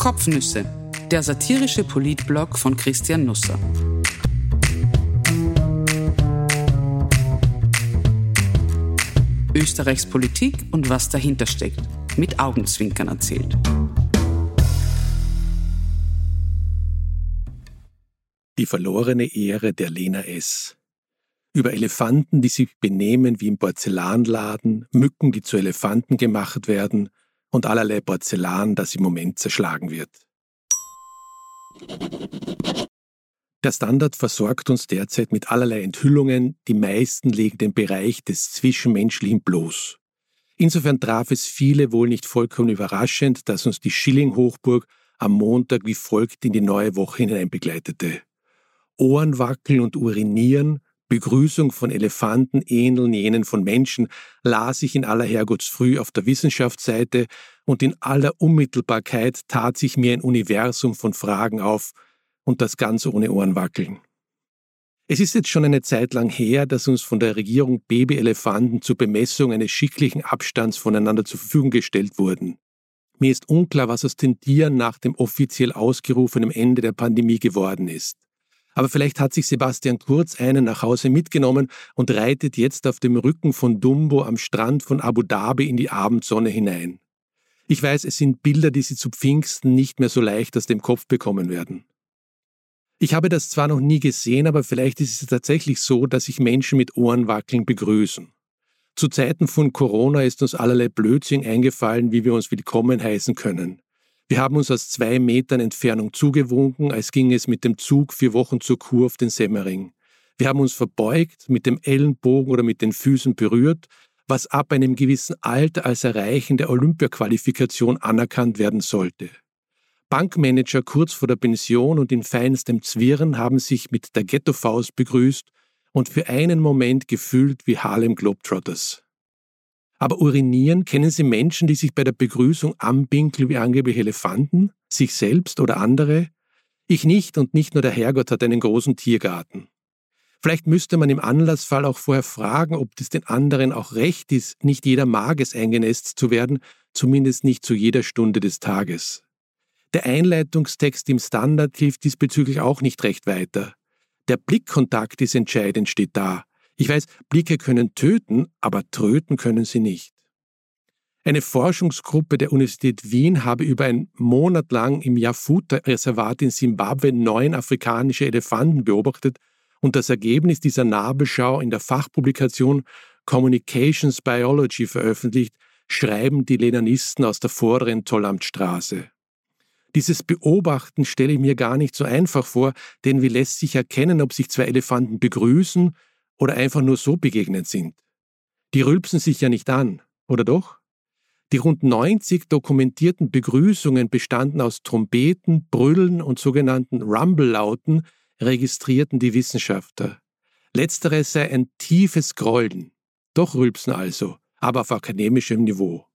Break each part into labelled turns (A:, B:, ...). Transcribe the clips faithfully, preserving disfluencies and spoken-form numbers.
A: Kopfnüsse, der satirische Politblog von Christian Nusser. Österreichs Politik und was dahinter steckt, mit Augenzwinkern erzählt.
B: Die verlorene Ehre der Lena S. Über Elefanten, die sich benehmen wie im Porzellanladen, Mücken, die zu Elefanten gemacht werden und allerlei Porzellan, das im Moment zerschlagen wird. Der Standard versorgt uns derzeit mit allerlei Enthüllungen, die meisten legen den Bereich des Zwischenmenschlichen bloß. Insofern traf es viele wohl nicht vollkommen überraschend, dass uns die Schilling-Hochburg am Montag wie folgt in die neue Woche hinein begleitete. Ohrenwackeln und Urinieren, Begrüßung von Elefanten ähneln jenen von Menschen, las ich in aller Herrgottsfrüh auf der Wissenschaftsseite und in aller Unmittelbarkeit tat sich mir ein Universum von Fragen auf und das ganz ohne Ohrenwackeln. Es ist jetzt schon eine Zeit lang her, dass uns von der Regierung Babyelefanten zur Bemessung eines schicklichen Abstands voneinander zur Verfügung gestellt wurden. Mir ist unklar, was aus den Tieren nach dem offiziell ausgerufenen Ende der Pandemie geworden ist. Aber vielleicht hat sich Sebastian Kurz einen nach Hause mitgenommen und reitet jetzt auf dem Rücken von Dumbo am Strand von Abu Dhabi in die Abendsonne hinein. Ich weiß, es sind Bilder, die Sie zu Pfingsten nicht mehr so leicht aus dem Kopf bekommen werden. Ich habe das zwar noch nie gesehen, aber vielleicht ist es tatsächlich so, dass sich Menschen mit Ohrenwackeln begrüßen. Zu Zeiten von Corona ist uns allerlei Blödsinn eingefallen, wie wir uns willkommen heißen können. Wir haben uns aus zwei Metern Entfernung zugewunken, als ging es mit dem Zug vier Wochen zur Kur auf den Semmering. Wir haben uns verbeugt, mit dem Ellenbogen oder mit den Füßen berührt, was ab einem gewissen Alter als Erreichen der Olympiaqualifikation anerkannt werden sollte. Bankmanager kurz vor der Pension und in feinstem Zwirren haben sich mit der Ghetto-Faust begrüßt und für einen Moment gefühlt wie Harlem Globetrotters. Aber urinieren, kennen Sie Menschen, die sich bei der Begrüßung anpinkeln wie angeblich Elefanten, sich selbst oder andere? Ich nicht und nicht nur der Herrgott hat einen großen Tiergarten. Vielleicht müsste man im Anlassfall auch vorher fragen, ob es den anderen auch recht ist, nicht jeder mag es eingenässt zu werden, zumindest nicht zu jeder Stunde des Tages. Der Einleitungstext im Standard hilft diesbezüglich auch nicht recht weiter. Der Blickkontakt ist entscheidend, steht da. Ich weiß, Blicke können töten, aber tröten können sie nicht. Eine Forschungsgruppe der Universität Wien habe über einen Monat lang im Yafuta-Reservat in Simbabwe neun afrikanische Elefanten beobachtet und das Ergebnis dieser Nabelschau in der Fachpublikation Communications Biology veröffentlicht, schreiben die Lenanisten aus der vorderen Tollamtstraße. Dieses Beobachten stelle ich mir gar nicht so einfach vor, denn wie lässt sich erkennen, ob sich zwei Elefanten begrüßen oder einfach nur so begegnet sind? Die rülpsen sich ja nicht an, oder doch? Die rund neunzig dokumentierten Begrüßungen bestanden aus Trompeten, Brüllen und sogenannten Rumble-Lauten, registrierten die Wissenschaftler. Letzteres sei ein tiefes Grollen. Doch rülpsen also, aber auf akademischem Niveau.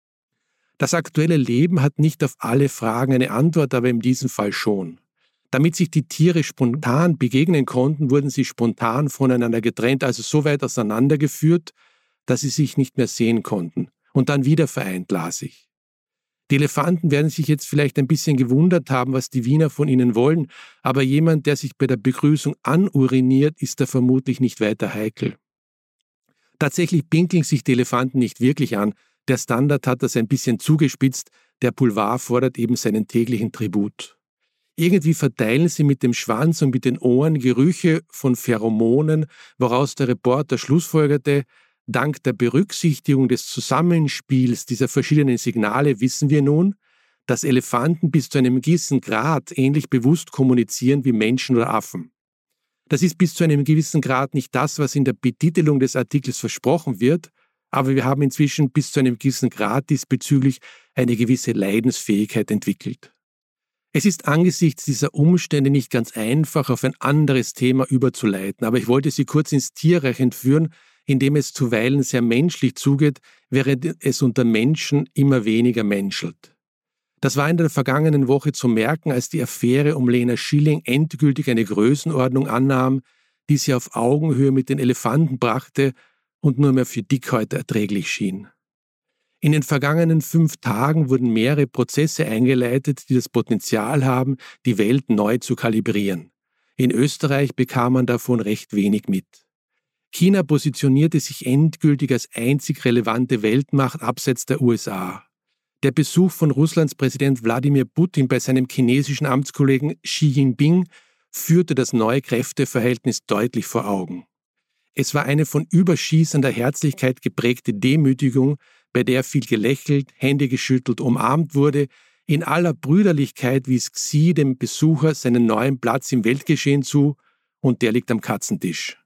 B: Das aktuelle Leben hat nicht auf alle Fragen eine Antwort, aber in diesem Fall schon. Damit sich die Tiere spontan begegnen konnten, wurden sie spontan voneinander getrennt, also so weit auseinandergeführt, dass sie sich nicht mehr sehen konnten. Und dann wieder vereint, las ich. Die Elefanten werden sich jetzt vielleicht ein bisschen gewundert haben, was die Wiener von ihnen wollen, aber jemand, der sich bei der Begrüßung anuriniert, ist da vermutlich nicht weiter heikel. Tatsächlich pinkeln sich die Elefanten nicht wirklich an. Der Standard hat das ein bisschen zugespitzt, der Boulevard fordert eben seinen täglichen Tribut. Irgendwie verteilen sie mit dem Schwanz und mit den Ohren Gerüche von Pheromonen, woraus der Reporter schlussfolgerte, dank der Berücksichtigung des Zusammenspiels dieser verschiedenen Signale wissen wir nun, dass Elefanten bis zu einem gewissen Grad ähnlich bewusst kommunizieren wie Menschen oder Affen. Das ist bis zu einem gewissen Grad nicht das, was in der Betitelung des Artikels versprochen wird, aber wir haben inzwischen bis zu einem gewissen Grad diesbezüglich eine gewisse Leidensfähigkeit entwickelt. Es ist angesichts dieser Umstände nicht ganz einfach, auf ein anderes Thema überzuleiten, aber ich wollte Sie kurz ins Tierreich entführen, in dem es zuweilen sehr menschlich zugeht, während es unter Menschen immer weniger menschelt. Das war in der vergangenen Woche zu merken, als die Affäre um Lena Schilling endgültig eine Größenordnung annahm, die sie auf Augenhöhe mit den Elefanten brachte und nur mehr für Dickhäuter erträglich schien. In den vergangenen fünf Tagen wurden mehrere Prozesse eingeleitet, die das Potenzial haben, die Welt neu zu kalibrieren. In Österreich bekam man davon recht wenig mit. China positionierte sich endgültig als einzig relevante Weltmacht abseits der U S A. Der Besuch von Russlands Präsident Wladimir Putin bei seinem chinesischen Amtskollegen Xi Jinping führte das neue Kräfteverhältnis deutlich vor Augen. Es war eine von überschießender Herzlichkeit geprägte Demütigung, bei der viel gelächelt, Hände geschüttelt, umarmt wurde. In aller Brüderlichkeit wies Xi dem Besucher seinen neuen Platz im Weltgeschehen zu und der liegt am Katzentisch.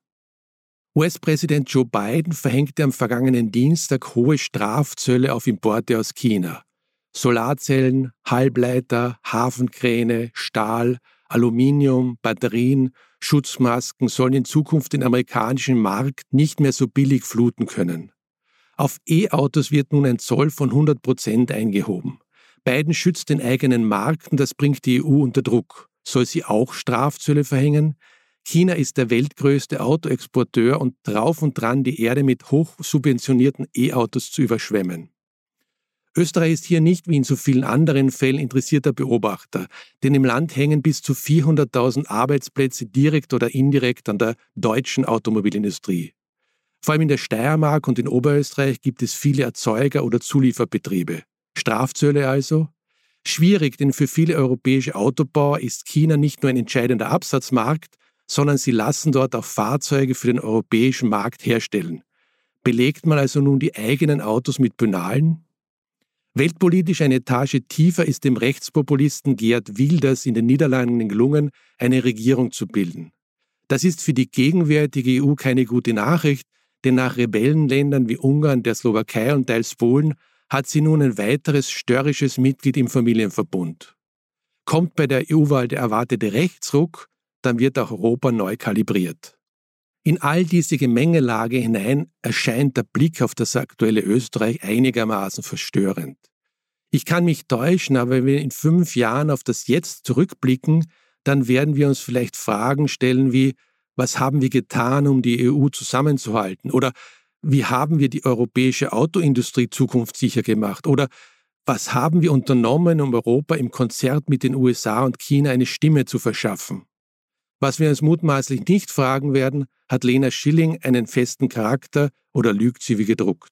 B: U S-Präsident Joe Biden verhängte am vergangenen Dienstag hohe Strafzölle auf Importe aus China. Solarzellen, Halbleiter, Hafenkräne, Stahl, Aluminium, Batterien, Schutzmasken sollen in Zukunft den amerikanischen Markt nicht mehr so billig fluten können. Auf E-Autos wird nun ein Zoll von hundert Prozent eingehoben. Biden schützt den eigenen Markt und das bringt die E U unter Druck. Soll sie auch Strafzölle verhängen? China ist der weltgrößte Autoexporteur und drauf und dran, die Erde mit hochsubventionierten E-Autos zu überschwemmen. Österreich ist hier nicht wie in so vielen anderen Fällen interessierter Beobachter, denn im Land hängen bis zu vierhunderttausend Arbeitsplätze direkt oder indirekt an der deutschen Automobilindustrie. Vor allem in der Steiermark und in Oberösterreich gibt es viele Erzeuger- oder Zulieferbetriebe. Strafzölle also? Schwierig, denn für viele europäische Autobauer ist China nicht nur ein entscheidender Absatzmarkt, sondern sie lassen dort auch Fahrzeuge für den europäischen Markt herstellen. Belegt man also nun die eigenen Autos mit Bönalen? Weltpolitisch eine Etage tiefer ist dem Rechtspopulisten Geert Wilders in den Niederlanden gelungen, eine Regierung zu bilden. Das ist für die gegenwärtige E U keine gute Nachricht, denn nach Rebellenländern wie Ungarn, der Slowakei und teils Polen hat sie nun ein weiteres störrisches Mitglied im Familienverbund. Kommt bei der E U-Wahl der erwartete Rechtsruck, dann wird auch Europa neu kalibriert. In all diese Gemengelage hinein erscheint der Blick auf das aktuelle Österreich einigermaßen verstörend. Ich kann mich täuschen, aber wenn wir in fünf Jahren auf das Jetzt zurückblicken, dann werden wir uns vielleicht Fragen stellen wie: Was haben wir getan, um die E U zusammenzuhalten? Oder wie haben wir die europäische Autoindustrie zukunftssicher gemacht? Oder was haben wir unternommen, um Europa im Konzert mit den U S A und China eine Stimme zu verschaffen? Was wir uns mutmaßlich nicht fragen werden: Hat Lena Schilling einen festen Charakter oder lügt sie wie gedruckt?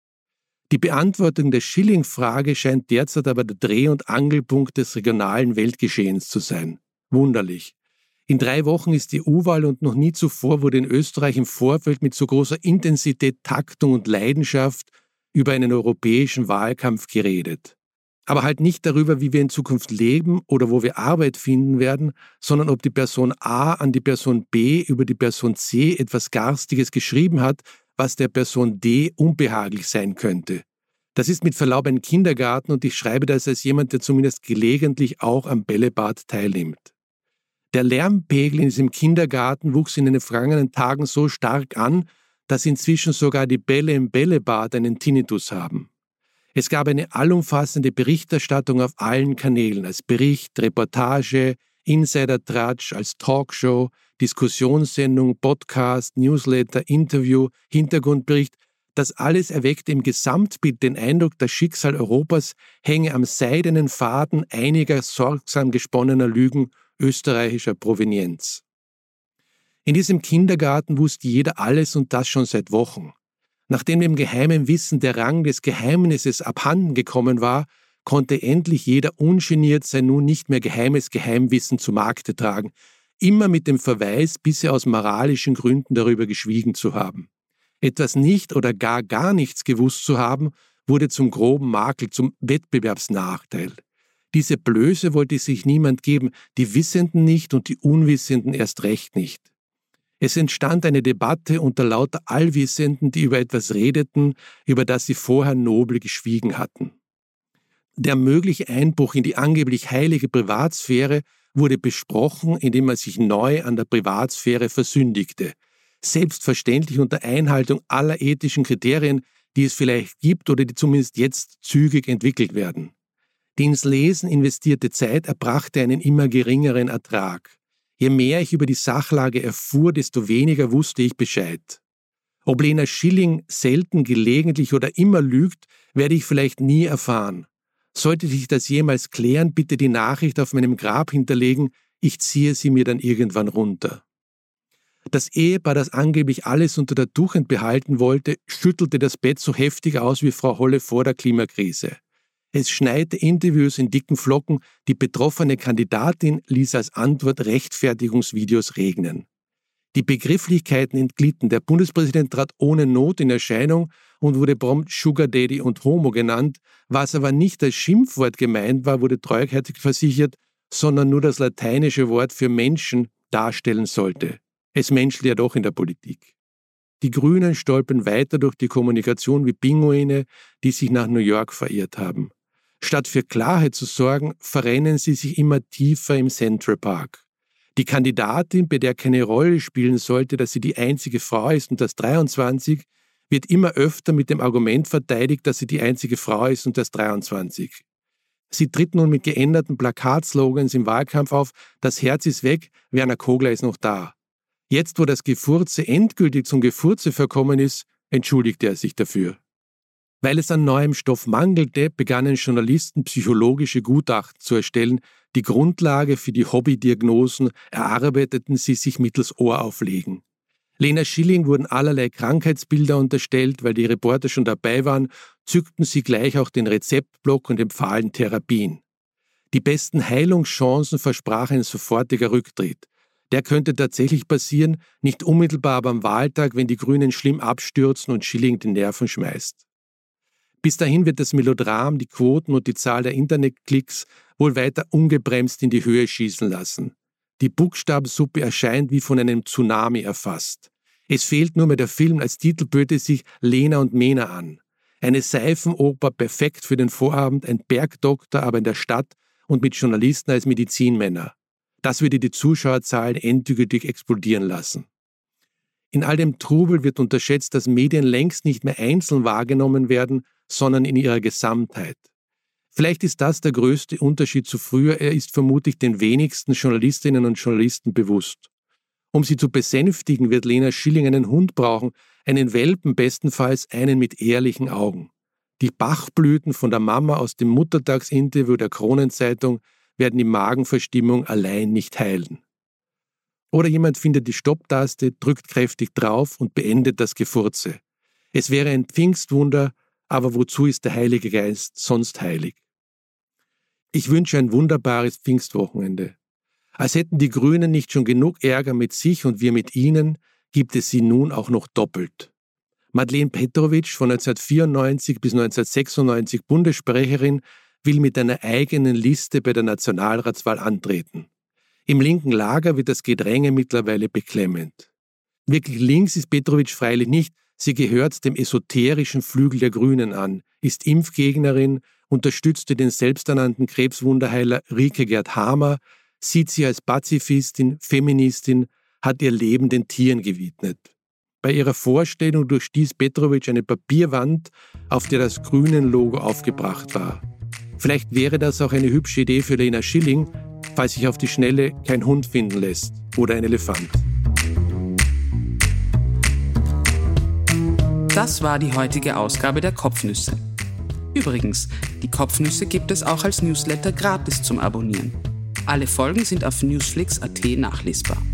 B: Die Beantwortung der Schilling-Frage scheint derzeit aber der Dreh- und Angelpunkt des regionalen Weltgeschehens zu sein. Wunderlich. In drei Wochen ist die E U-Wahl und noch nie zuvor wurde in Österreich im Vorfeld mit so großer Intensität, Taktung und Leidenschaft über einen europäischen Wahlkampf geredet. Aber halt nicht darüber, wie wir in Zukunft leben oder wo wir Arbeit finden werden, sondern ob die Person A an die Person B über die Person C etwas Garstiges geschrieben hat, was der Person D unbehaglich sein könnte. Das ist mit Verlaub ein Kindergarten und ich schreibe das als jemand, der zumindest gelegentlich auch am Bällebad teilnimmt. Der Lärmpegel in diesem Kindergarten wuchs in den vergangenen Tagen so stark an, dass inzwischen sogar die Bälle im Bällebad einen Tinnitus haben. Es gab eine allumfassende Berichterstattung auf allen Kanälen, als Bericht, Reportage, Insider-Tratsch, als Talkshow, Diskussionssendung, Podcast, Newsletter, Interview, Hintergrundbericht. Das alles erweckte im Gesamtbild den Eindruck, das Schicksal Europas hänge am seidenen Faden einiger sorgsam gesponnener Lügen österreichischer Provenienz. In diesem Kindergarten wusste jeder alles und das schon seit Wochen. Nachdem dem geheimen Wissen der Rang des Geheimnisses abhanden gekommen war, konnte endlich jeder ungeniert sein nun nicht mehr geheimes Geheimwissen zu Markte tragen, immer mit dem Verweis, bisher aus moralischen Gründen darüber geschwiegen zu haben. Etwas nicht oder gar gar nichts gewusst zu haben, wurde zum groben Makel, zum Wettbewerbsnachteil. Diese Blöße wollte sich niemand geben, die Wissenden nicht und die Unwissenden erst recht nicht. Es entstand eine Debatte unter lauter Allwissenden, die über etwas redeten, über das sie vorher nobel geschwiegen hatten. Der mögliche Einbruch in die angeblich heilige Privatsphäre wurde besprochen, indem man sich neu an der Privatsphäre versündigte. Selbstverständlich unter Einhaltung aller ethischen Kriterien, die es vielleicht gibt oder die zumindest jetzt zügig entwickelt werden. Die ins Lesen investierte Zeit erbrachte einen immer geringeren Ertrag. Je mehr ich über die Sachlage erfuhr, desto weniger wusste ich Bescheid. Ob Lena Schilling selten, gelegentlich oder immer lügt, werde ich vielleicht nie erfahren. Sollte sich das jemals klären, bitte die Nachricht auf meinem Grab hinterlegen, ich ziehe sie mir dann irgendwann runter. Das Ehepaar, das angeblich alles unter der Tuchend behalten wollte, schüttelte das Bett so heftig aus wie Frau Holle vor der Klimakrise. Es schneite Interviews in dicken Flocken, die betroffene Kandidatin ließ als Antwort Rechtfertigungsvideos regnen. Die Begrifflichkeiten entglitten, der Bundespräsident trat ohne Not in Erscheinung und wurde prompt Sugar Daddy und Homo genannt, was aber nicht als Schimpfwort gemeint war, wurde treuherzig versichert, sondern nur das lateinische Wort für Menschen darstellen sollte. Es menschelt ja doch in der Politik. Die Grünen stolpern weiter durch die Kommunikation wie Pinguine, die sich nach New York verirrt haben. Statt für Klarheit zu sorgen, verrennen sie sich immer tiefer im Central Park. Die Kandidatin, bei der keine Rolle spielen sollte, dass sie die einzige Frau ist und das dreiundzwanzig, wird immer öfter mit dem Argument verteidigt, dass sie die einzige Frau ist und das dreiundzwanzig. Sie tritt nun mit geänderten Plakatslogans im Wahlkampf auf, das Herz ist weg, Werner Kogler ist noch da. Jetzt, wo das Gefurze endgültig zum Gefurze verkommen ist, entschuldigte er sich dafür. Weil es an neuem Stoff mangelte, begannen Journalisten psychologische Gutachten zu erstellen. Die Grundlage für die Hobbydiagnosen erarbeiteten sie sich mittels Ohrauflegen. Lena Schilling wurden allerlei Krankheitsbilder unterstellt, weil die Reporter schon dabei waren, zückten sie gleich auch den Rezeptblock und empfahlen Therapien. Die besten Heilungschancen versprach ein sofortiger Rücktritt. Der könnte tatsächlich passieren, nicht unmittelbar, aber am Wahltag, wenn die Grünen schlimm abstürzen und Schilling den Nerven schmeißt. Bis dahin wird das Melodram die Quoten und die Zahl der Internetklicks wohl weiter ungebremst in die Höhe schießen lassen. Die Buchstabensuppe erscheint wie von einem Tsunami erfasst. Es fehlt nur mehr der Film, als Titel böte sich Lena und Mena an. Eine Seifenoper, perfekt für den Vorabend, ein Bergdoktor, aber in der Stadt und mit Journalisten als Medizinmänner. Das würde die Zuschauerzahlen endgültig explodieren lassen. In all dem Trubel wird unterschätzt, dass Medien längst nicht mehr einzeln wahrgenommen werden, sondern in ihrer Gesamtheit. Vielleicht ist das der größte Unterschied zu früher, er ist vermutlich den wenigsten Journalistinnen und Journalisten bewusst. Um sie zu besänftigen, wird Lena Schilling einen Hund brauchen, einen Welpen bestenfalls, einen mit ehrlichen Augen. Die Bachblüten von der Mama aus dem Muttertagsinterview der Kronenzeitung werden die Magenverstimmung allein nicht heilen. Oder jemand findet die Stopptaste, drückt kräftig drauf und beendet das Gefurze. Es wäre ein Pfingstwunder, aber wozu ist der Heilige Geist sonst heilig? Ich wünsche ein wunderbares Pfingstwochenende. Als hätten die Grünen nicht schon genug Ärger mit sich und wir mit ihnen, gibt es sie nun auch noch doppelt. Madeleine Petrovic, von neunzehnhundertvierundneunzig bis neunzehnhundertsechsundneunzig Bundessprecherin, will mit einer eigenen Liste bei der Nationalratswahl antreten. Im linken Lager wird das Gedränge mittlerweile beklemmend. Wirklich links ist Petrovic freilich nicht, sie gehört dem esoterischen Flügel der Grünen an, ist Impfgegnerin, unterstützte den selbsternannten Krebswunderheiler Rike Gerd Hamer, sieht sie als Pazifistin, Feministin, hat ihr Leben den Tieren gewidmet. Bei ihrer Vorstellung durchstieß Petrovic eine Papierwand, auf der das Grünen-Logo aufgebracht war. Vielleicht wäre das auch eine hübsche Idee für Lena Schilling, falls sich auf die Schnelle kein Hund finden lässt oder ein Elefant.
A: Das war die heutige Ausgabe der Kopfnüsse. Übrigens, die Kopfnüsse gibt es auch als Newsletter gratis zum Abonnieren. Alle Folgen sind auf newsflix punkt at nachlesbar.